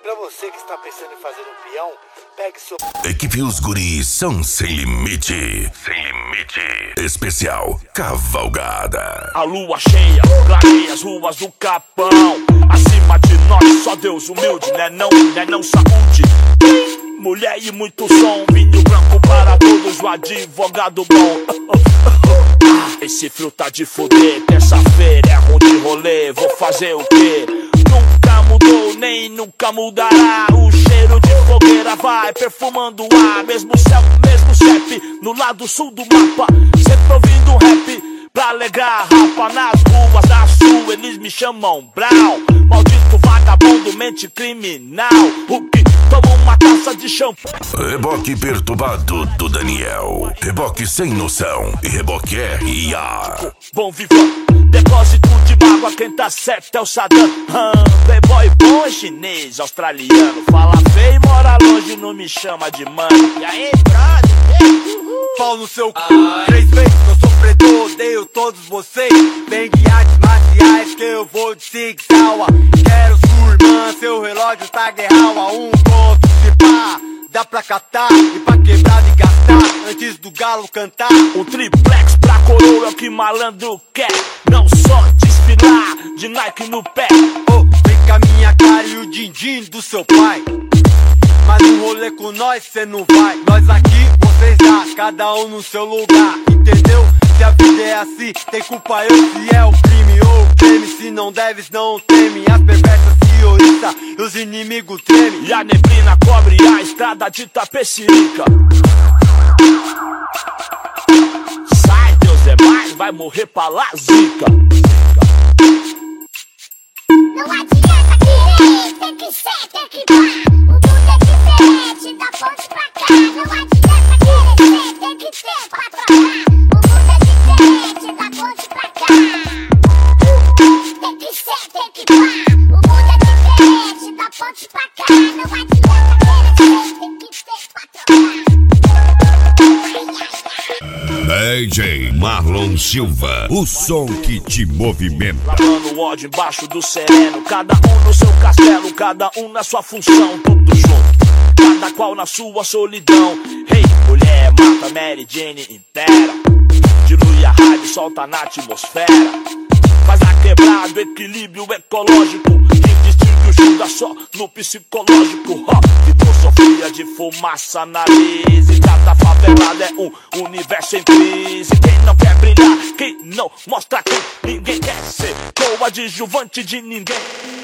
Pra você que está pensando em fazer um peão, pegue seu... Equipe Os Guris são sem limite. Sem limite. Especial Cavalgada. A lua cheia clareia as ruas do Capão. Acima de nós só Deus humilde, né não saúde. Mulher e muito som, vinho branco para todos, o advogado bom. Esse frio tá de foder, terça-feira é ruim de rolê, vou fazer o quê? Nunca mudou, nem nunca mudará. O cheiro de fogueira vai perfumando o ar. Mesmo céu, mesmo CEP, no lado sul do mapa. Sempre ouvindo um rap pra alegrar rapa. Nas ruas da sul eles me chamam Brown. Maldito vagabundo, mente criminal. O que toma uma taça de shampoo. Reboque perturbado do Daniel. Reboque sem noção e reboque R.I.A. Bom vivão, depósito de mágoa, quem tá certo é o Saddam. Playboy bom é chinês, australiano. Fala feio e mora longe, não me chama de mano. E aí, brother? Pau no seu c... 3 vezes eu sofredor, odeio todos vocês. Vem de artes marciais que eu vou de Sig Sauer. Quero sua irmã, seu relógio tá guerral. A um ponto de pá, dá pra catar e pra quebrar e gastar antes do galo cantar. Um triplex pra coroa é o que malandro quer. Não só desfilar de Nike no pé. Oh, vem com a minha cara e o din-din do seu pai. Mas no rolê com nós cê não vai. Nós aqui, vocês lá, cada um no seu lugar. Entendeu? Se a vida é assim, tem culpa eu se é o crime ou o crime. Se não deves, não teme. As perversas se oriçam e os inimigos tremem. E a neblina cobre a estrada de Tapecirica. Sai, Deus é mais, vai morrer pra lá, zica. Não adianta querer, tem que ser, tem que dar. O mundo é diferente, da ponte pra cá. Não adianta querer ser, tem que ter pra trocar. O mundo é diferente, da ponte pra cá. Tem que ser, tem que dar. O mundo é diferente, da ponte pra cá. Não adianta querer ser, tem que ter pra trocar. DJ Marlon Silva, o som que te movimenta. Lavando o ódio embaixo do sereno. Cada um no seu castelo, cada um na sua função. Tudo junto, cada qual na sua solidão. Hey, mulher, mata Mary Jane inteira. Dilui a raiva e solta na atmosfera. Faz a quebrada, equilíbrio ecológico. Quem distingue o Judas só no psicológico. Filosofia de fumaça na lise. Cada favelada é um universo em crise. Quem não quer brilhar, quem não mostra quem ninguém quer ser coadjuvante de ninguém.